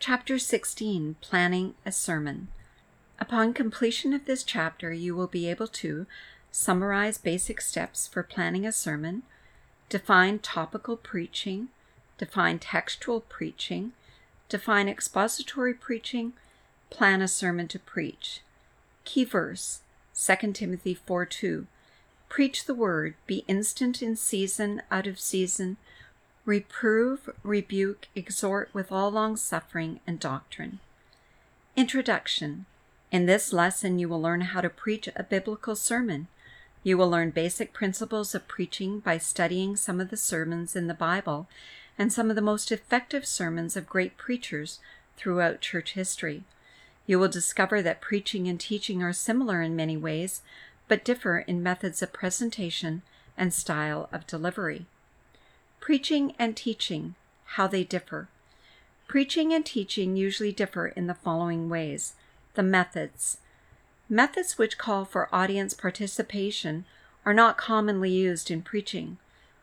Chapter 16, Planning a Sermon. Upon completion of this chapter, you will be able to summarize basic steps for planning a sermon, define topical preaching, define textual preaching, define expository preaching, plan a sermon to preach. Key verse, 2 Timothy 4:2. Preach the word, be instant in season, out of season, reprove, rebuke, exhort with all long-suffering and doctrine. Introduction. In this lesson, you will learn how to preach a biblical sermon. You will learn basic principles of preaching by studying some of the sermons in the Bible and some of the most effective sermons of great preachers throughout church history. You will discover that preaching and teaching are similar in many ways, but differ in methods of presentation and style of delivery. Preaching and teaching, how they differ. Preaching and teaching usually differ in the following ways. The methods. Methods which call for audience participation are not commonly used in preaching.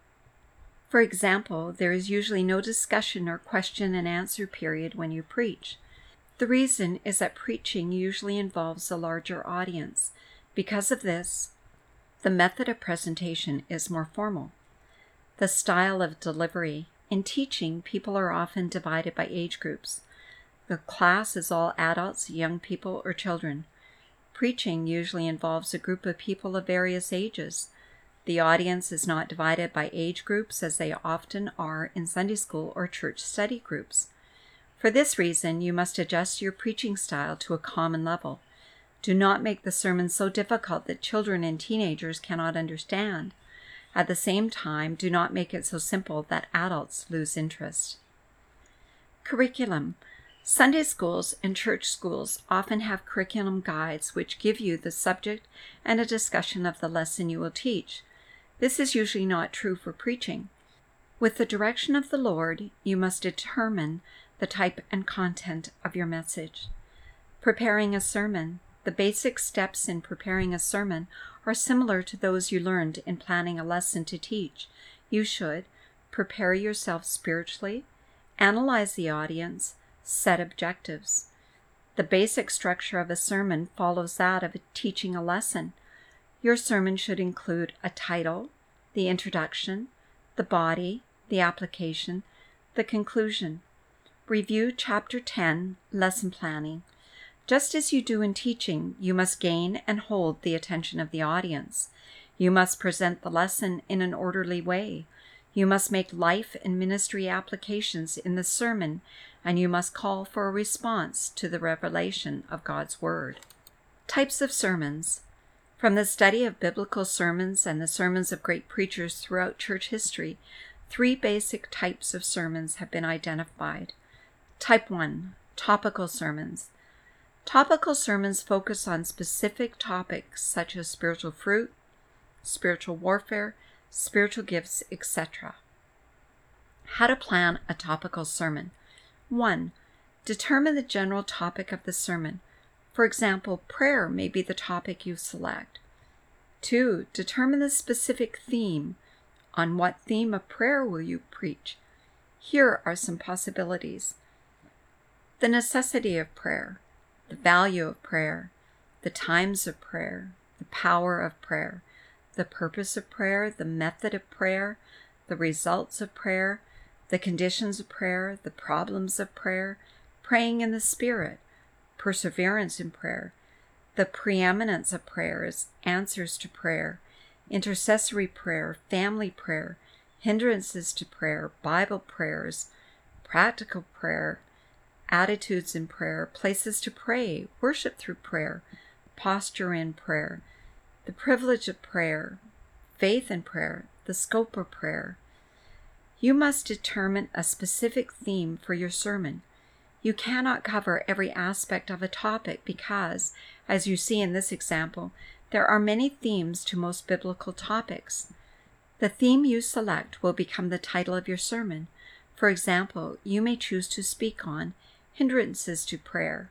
For example, there is usually no discussion or question and answer period when you preach. The reason is that preaching usually involves a larger audience. Because of this, the method of presentation is more formal. The style of delivery. In teaching, people are often divided by age groups. The class is all adults, young people, or children. Preaching usually involves a group of people of various ages. The audience is not divided by age groups as they often are in Sunday school or church study groups. For this reason, you must adjust your preaching style to a common level. Do not make the sermon so difficult that children and teenagers cannot understand. At the same time, do not make it so simple that adults lose interest. Curriculum. Sunday schools and church schools often have curriculum guides which give you the subject and a discussion of the lesson you will teach. This is usually not true for preaching. With the direction of the Lord, you must determine the type and content of your message. Preparing a sermon. The basic steps in preparing a sermon are similar to those you learned in planning a lesson to teach. You should prepare yourself spiritually, analyze the audience, set objectives. The basic structure of a sermon follows that of teaching a lesson. Your sermon should include a title, the introduction, the body, the application, the conclusion. Review Chapter 10, Lesson Planning. Just as you do in teaching, you must gain and hold the attention of the audience. You must present the lesson in an orderly way. You must make life and ministry applications in the sermon, and you must call for a response to the revelation of God's Word. Types of sermons. From the study of biblical sermons and the sermons of great preachers throughout church history, 3 basic types of sermons have been identified. Type 1. Topical sermons. Topical sermons focus on specific topics such as spiritual fruit, spiritual warfare, spiritual gifts, etc. How to plan a topical sermon. 1. Determine the general topic of the sermon. For example, prayer may be the topic you select. 2. Determine the specific theme. On what theme of prayer will you preach? Here are some possibilities. The necessity of prayer, the value of prayer, the times of prayer, the power of prayer, the purpose of prayer, the method of prayer, the results of prayer, the conditions of prayer, the problems of prayer, praying in the Spirit, perseverance in prayer, the preeminence of prayers, answers to prayer, intercessory prayer, family prayer, hindrances to prayer, Bible prayers, practical prayer, attitudes in prayer, places to pray, worship through prayer, posture in prayer, the privilege of prayer, faith in prayer, the scope of prayer. You must determine a specific theme for your sermon. You cannot cover every aspect of a topic because, as you see in this example, there are many themes to most biblical topics. The theme you select will become the title of your sermon. For example, you may choose to speak on hindrances to prayer.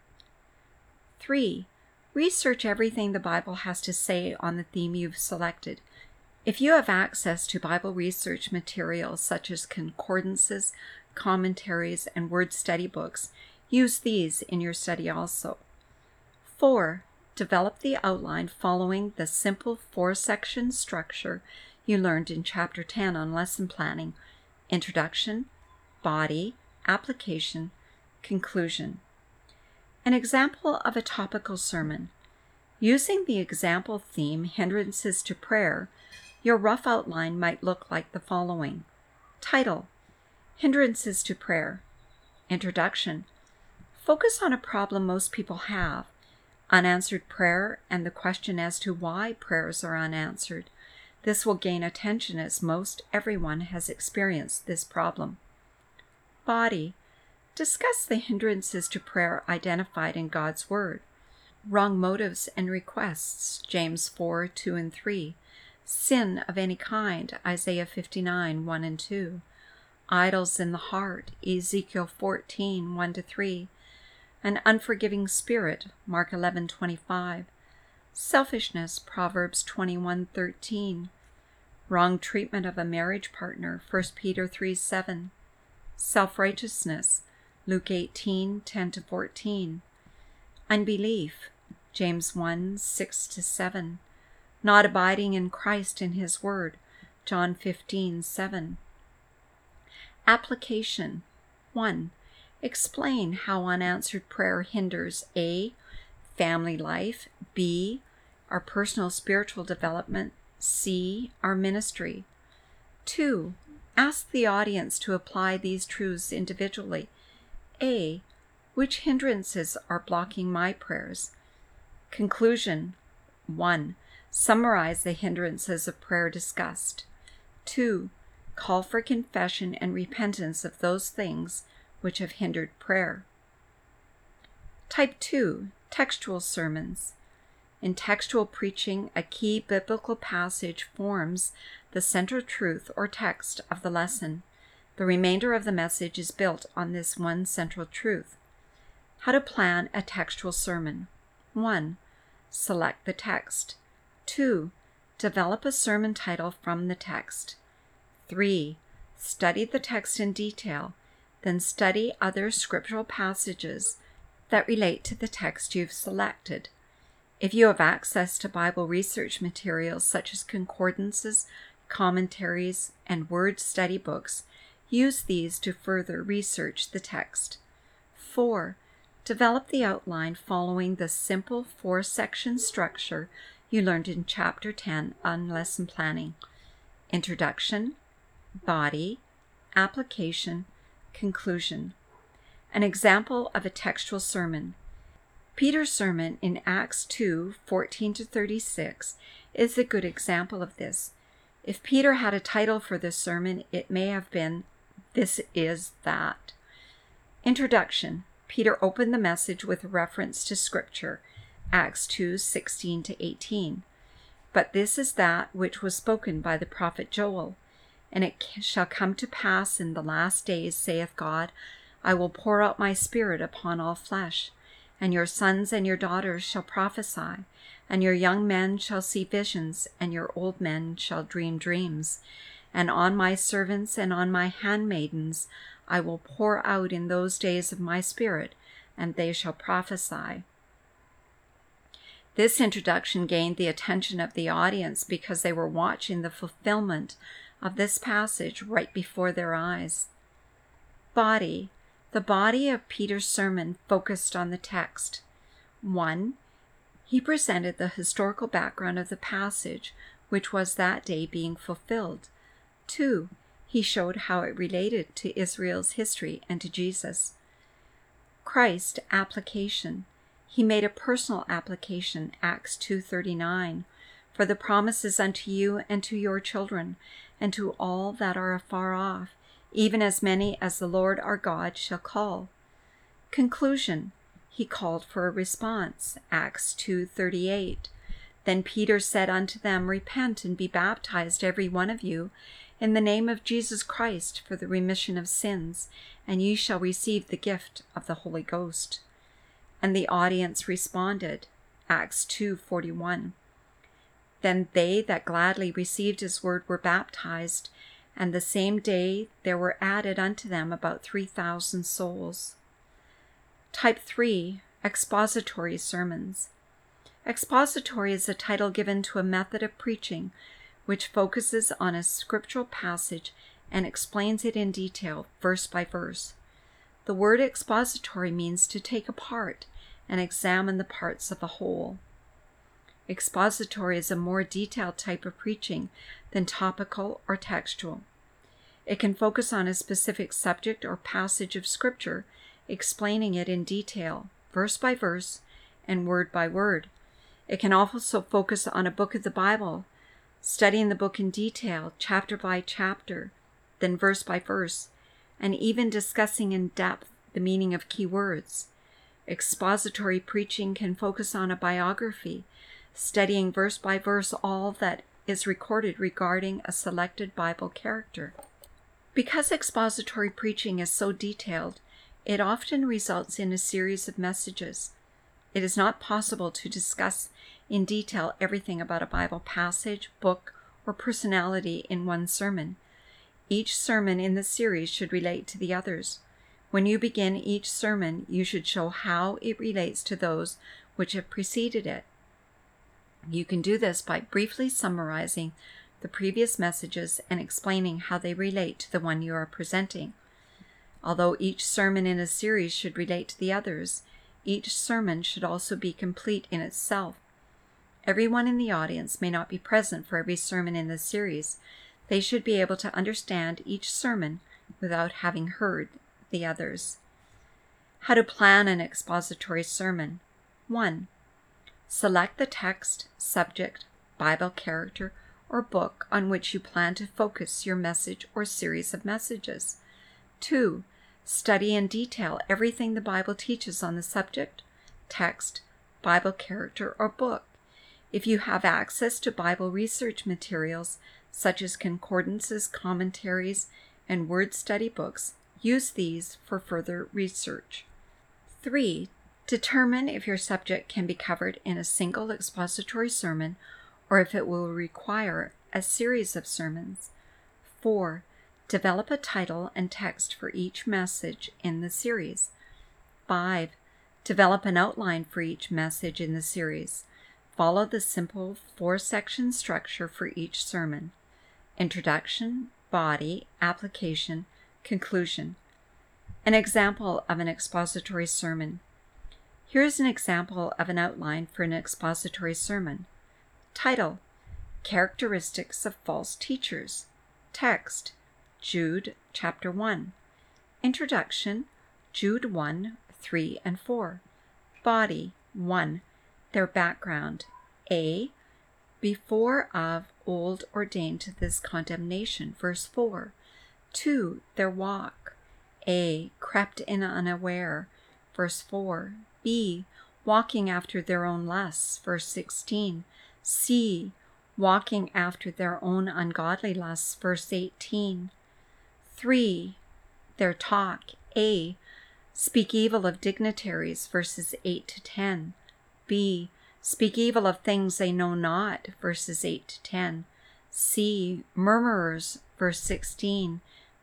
3. Research everything the Bible has to say on the theme you've selected. If you have access to Bible research materials such as concordances, commentaries, and word study books, Use these in your study also. 4. Develop the outline following the simple 4-section structure you learned in Chapter 10 on lesson planning: introduction, body, application, conclusion. An example of a topical sermon. Using the example theme, Hindrances to Prayer, your rough outline might look like the following. Title: Hindrances to Prayer. Introduction: focus on a problem most people have: unanswered prayer and the question as to why prayers are unanswered. This will gain attention as most everyone has experienced this problem. Body: discuss the hindrances to prayer identified in God's Word. Wrong motives and requests, James 4:2 and 3. Sin of any kind, Isaiah 59, 1 and 2. Idols in the heart, Ezekiel 14, 1 to 3. An unforgiving spirit, Mark 11:25. Selfishness, Proverbs 21:13. Wrong treatment of a marriage partner, 1 Peter 3:7. Self-righteousness, Luke 18:10 to 14. Unbelief, James 1:6 to 7. Not abiding in Christ and His Word, John 15:7. Application. 1. Explain how unanswered prayer hinders A. family life, B. our personal spiritual development, C. our ministry. 2. Ask the audience to apply these truths individually. A. Which hindrances are blocking my prayers? Conclusion. 1. Summarize the hindrances of prayer discussed. 2. Call for confession and repentance of those things which have hindered prayer. Type 2. Textual sermons. In textual preaching, a key biblical passage forms the central truth or text of the lesson. The remainder of the message is built on this one central truth. How to plan a textual sermon. 1. Select the text. 2. Develop a sermon title from the text. 3. Study the text in detail, then study other scriptural passages that relate to the text you've selected. If you have access to Bible research materials such as concordances, commentaries, and word study books, use these to further research the text. 4. Develop the outline following the simple 4-section structure you learned in Chapter 10 on lesson planning: introduction, body, application, conclusion. An example of a textual sermon. Peter's sermon in Acts 2:14 to 36 is a good example of this. If Peter had a title for this sermon, it may have been, "This is That." Introduction. Peter opened the message with a reference to Scripture, Acts 2:16 to 18. But this is that which was spoken by the prophet Joel. And it shall come to pass in the last days, saith God, I will pour out my Spirit upon all flesh, and your sons and your daughters shall prophesy, and your young men shall see visions, and your old men shall dream dreams. And on my servants and on my handmaidens I will pour out in those days of my Spirit, and they shall prophesy. This introduction gained the attention of the audience because they were watching the fulfillment of this passage right before their eyes. Body. The body of Peter's sermon focused on the text. 1. He presented the historical background of the passage, which was that day being fulfilled. 2. He showed how it related to Israel's history and to Jesus. Christ application. He made a personal application, Acts 2:39, for the promises unto you and to your children, and to all that are afar off, even as many as the Lord our God shall call. Conclusion. He called for a response, Acts 2:38. Then Peter said unto them, Repent and be baptized every one of you in the name of Jesus Christ for the remission of sins, and ye shall receive the gift of the Holy Ghost. And the audience responded, Acts 2:41. Then they that gladly received his word were baptized, and the same day there were added unto them about 3,000 souls. Type 3, expository sermons. Expository is a title given to a method of preaching which focuses on a scriptural passage and explains it in detail, verse by verse. The word expository means to take apart and examine the parts of a whole. Expository is a more detailed type of preaching than topical or textual. It can focus on a specific subject or passage of Scripture, explaining it in detail, verse by verse and word by word. It can also focus on a book of the Bible, studying the book in detail, chapter by chapter, then verse by verse, and even discussing in depth the meaning of key words. Expository preaching can focus on a biography, studying verse by verse all that is recorded regarding a selected Bible character. Because expository preaching is so detailed, it often results in a series of messages. It is not possible to discuss in detail everything about a Bible passage, book, or personality in one sermon. Each sermon in the series should relate to the others. When you begin each sermon, you should show how it relates to those which have preceded it. You can do this by briefly summarizing the previous messages and explaining how they relate to the one you are presenting. Although each sermon in a series should relate to the others, each sermon should also be complete in itself. Everyone in the audience may not be present for every sermon in the series. They should be able to understand each sermon without having heard the others. How to plan an expository sermon. 1. Select the text, subject, Bible character, or book on which you plan to focus your message or series of messages. 2. Study in detail everything the Bible teaches on the subject, text, Bible character, or book. If you have access to Bible research materials, such as concordances, commentaries, and word study books, use these for further research. 3. Determine if your subject can be covered in a single expository sermon or if it will require a series of sermons. 4. Develop a title and text for each message in the series. 5. Develop an outline for each message in the series. Follow the simple 4-section structure for each sermon: introduction, body, application, conclusion. An example of an expository sermon. Here is an example of an outline for an expository sermon. Title: Characteristics of False Teachers. Text: Jude chapter 1. Introduction: Jude 1, 3, and 4. Body: 1. Their background. A. Before of old ordained to this condemnation. Verse 4. 2. Their walk. A. Crept in unaware. Verse 4. B. Walking after their own lusts. Verse 16. C. Walking after their own ungodly lusts. Verse 18. 3. Their talk. A. Speak evil of dignitaries. Verses 8 to 10. B. Speak evil of things they know not. Verses 8 to 10. C. Murmurers. Verse 16.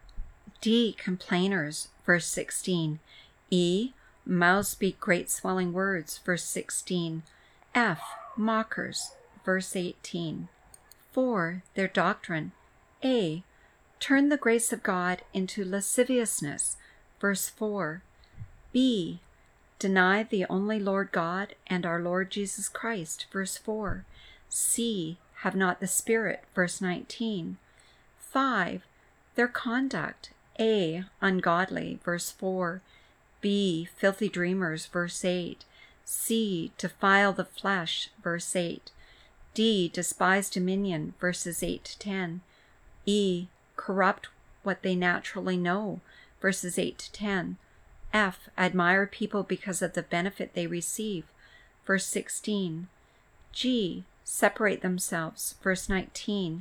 D. Complainers. Verse 16. E. Mouths speak great swelling words. Verse 16. F. Mockers. Verse 18. 4. Their doctrine. A. Turn the grace of God into lasciviousness. Verse 4. B. Deny the only Lord God and our Lord Jesus Christ. Verse 4. C. Have not the Spirit. Verse 19. 5. Their conduct. A. Ungodly. Verse 4. B. Filthy dreamers. Verse 8. C. Defile the flesh. Verse 8. D. Despise dominion. Verses 8 to 10. E. Corrupt what they naturally know. Verses 8 to 10. F. Admire people because of the benefit they receive. Verse 16. G. Separate themselves. Verse 19.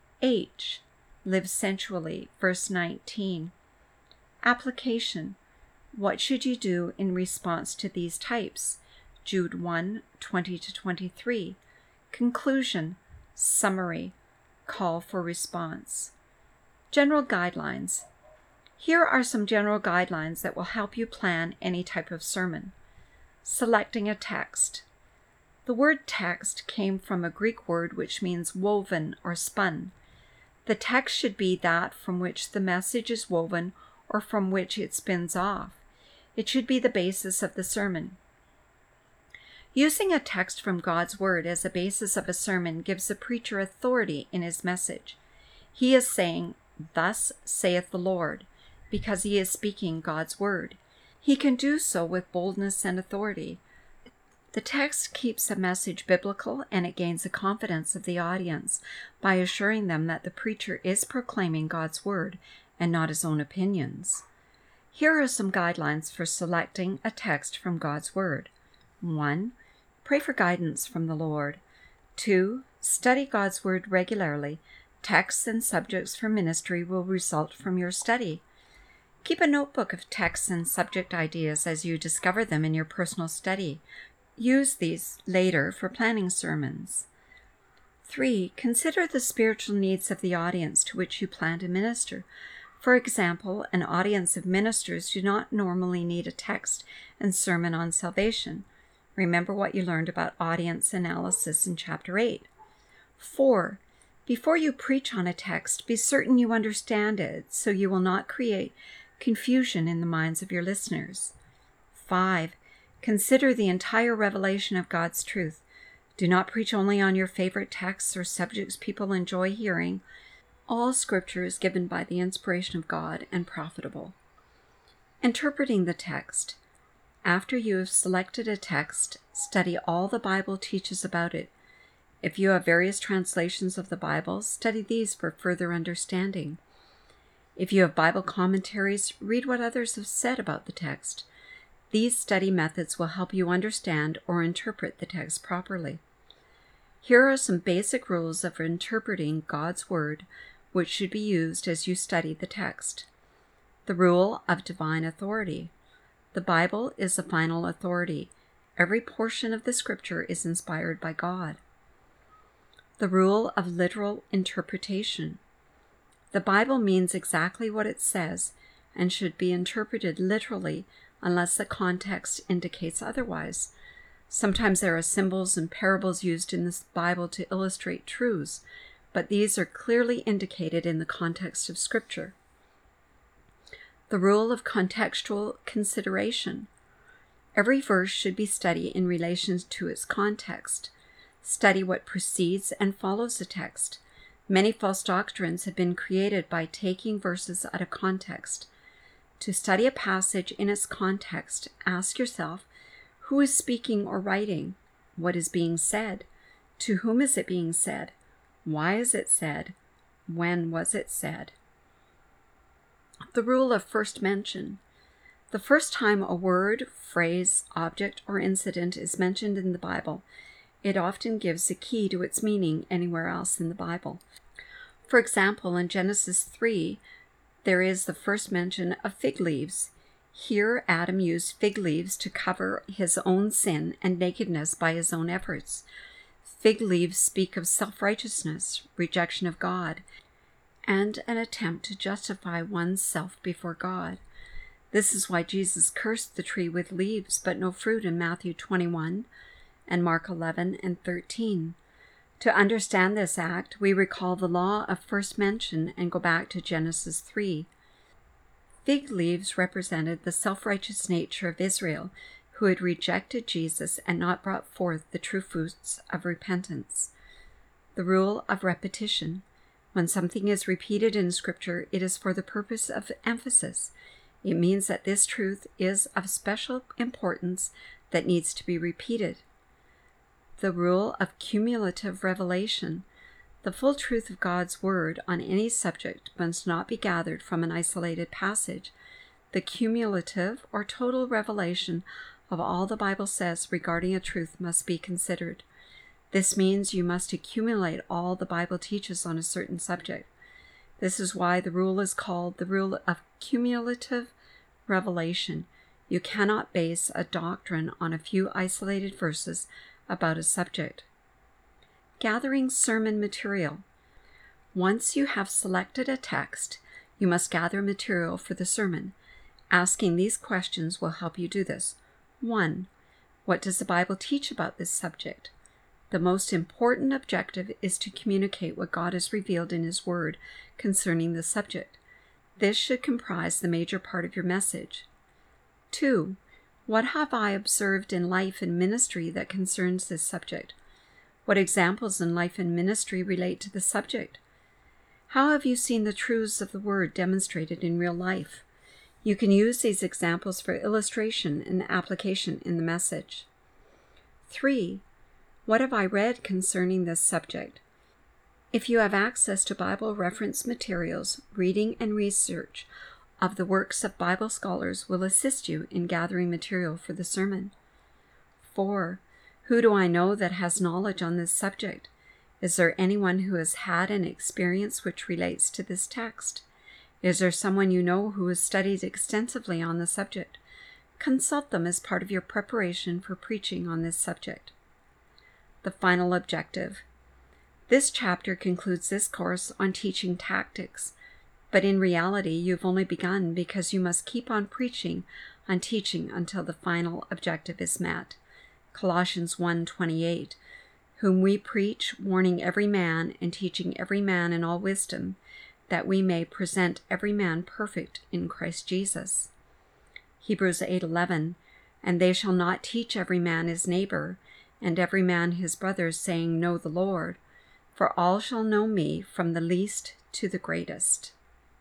H. Live sensually. Verse 19. Application. What should you do in response to these types? Jude 1, 20 to 23. Conclusion. Summary. Call for response. General guidelines. Here are some general guidelines that will help you plan any type of sermon. Selecting a text. The word text came from a Greek word which means woven or spun. The text should be that from which the message is woven or from which it spins off. It should be the basis of the sermon. Using a text from God's Word as a basis of a sermon gives the preacher authority in his message. He is saying, "Thus saith the Lord," because he is speaking God's Word. He can do so with boldness and authority. The text keeps the message biblical, and it gains the confidence of the audience by assuring them that the preacher is proclaiming God's Word and not his own opinions. Here are some guidelines for selecting a text from God's Word. 1. Pray for guidance from the Lord. 2. Study God's Word regularly. Texts and subjects for ministry will result from your study. Keep a notebook of texts and subject ideas as you discover them in your personal study. Use these later for planning sermons. 3. Consider the spiritual needs of the audience to which you plan to minister. For example, an audience of ministers do not normally need a text and sermon on salvation. Remember what you learned about audience analysis in Chapter 8. 4. Before you preach on a text, be certain you understand it so you will not create confusion in the minds of your listeners. 5. Consider the entire revelation of God's truth. Do not preach only on your favorite texts or subjects people enjoy hearing. All Scripture is given by the inspiration of God and profitable. Interpreting the text. After you have selected a text, study all the Bible teaches about it. If you have various translations of the Bible, study these for further understanding. If you have Bible commentaries, read what others have said about the text. These study methods will help you understand or interpret the text properly. Here are some basic rules of interpreting God's Word which should be used as you study the text. The rule of divine authority. The Bible is the final authority. Every portion of the Scripture is inspired by God. The rule of literal interpretation. The Bible means exactly what it says and should be interpreted literally unless the context indicates otherwise. Sometimes there are symbols and parables used in the Bible to illustrate truths, but these are clearly indicated in the context of Scripture. The rule of contextual consideration. Every verse should be studied in relation to its context. Study what precedes and follows the text. Many false doctrines have been created by taking verses out of context. To study a passage in its context, ask yourself, who is speaking or writing? What is being said? To whom is it being said? Why is it said? When was it said? The rule of first mention. The first time a word, phrase, object, or incident is mentioned in the Bible, it often gives the key to its meaning anywhere else in the Bible. For example, in Genesis 3, there is the first mention of fig leaves. Here, Adam used fig leaves to cover his own sin and nakedness by his own efforts. Fig leaves speak of self-righteousness, rejection of God, and an attempt to justify one's self before God. This is why Jesus cursed the tree with leaves but no fruit in Matthew 21 and Mark 11 and 13. To understand this act, we recall the law of first mention and go back to Genesis 3. Fig leaves represented the self-righteous nature of Israel, who had rejected Jesus and not brought forth the true fruits of repentance. The rule of repetition. When something is repeated in Scripture, it is for the purpose of emphasis. It means that this truth is of special importance that needs to be repeated. The rule of cumulative revelation. The full truth of God's Word on any subject must not be gathered from an isolated passage. The cumulative or total revelation of all the Bible says regarding a truth must be considered. This means you must accumulate all the Bible teaches on a certain subject. This is why the rule is called the rule of cumulative revelation. You cannot base a doctrine on a few isolated verses about a subject. Gathering sermon material. Once you have selected a text, You must gather material for the sermon. Asking these questions will help you do this. 1. What does the Bible teach about this subject? The most important objective is to communicate what God has revealed in His Word concerning the subject. This should comprise the major part of your message. 2. What have I observed in life and ministry that concerns this subject? What examples in life and ministry relate to the subject? How have you seen the truths of the Word demonstrated in real life? You can use these examples for illustration and application in the message. 3. What have I read concerning this subject? If you have access to Bible reference materials, reading and research of the works of Bible scholars will assist you in gathering material for the sermon. 4. Who do I know that has knowledge on this subject? Is there anyone who has had an experience which relates to this text? Is there someone you know who has studied extensively on the subject? Consult them as part of your preparation for preaching on this subject. The final objective. This chapter concludes this course on teaching tactics, but in reality you've only begun because you must keep on preaching on teaching until the final objective is met. Colossians 1:28, whom we preach, warning every man and teaching every man in all wisdom, that we may present every man perfect in Christ Jesus. Hebrews 8:11, and they shall not teach every man his neighbor, and every man his brother, saying, Know the Lord, for all shall know me from the least to the greatest.